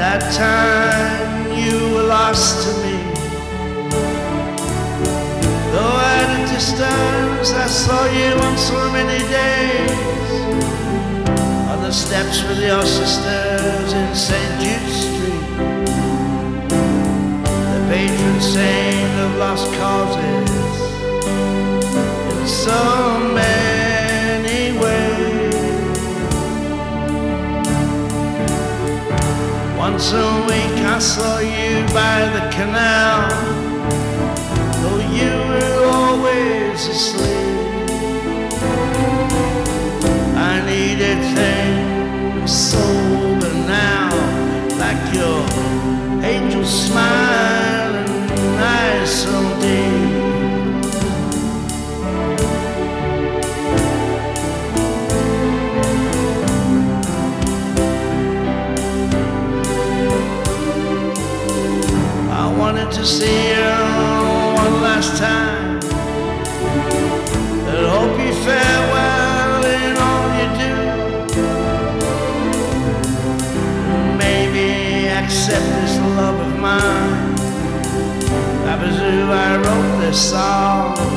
that time you were lost to me. Though at a distance I saw you on so many days, on the steps with your sisters in St. Jude's Street, the patron saint of lost causes in so many ways. Once a week I saw you by the canal, though you were always asleep. I needed things sober now, like your angel smile and eyes so deep. I wanted to see you one last time, and hope you fare well in all you do. Maybe accept this love of mine. Abazoo, I wrote this song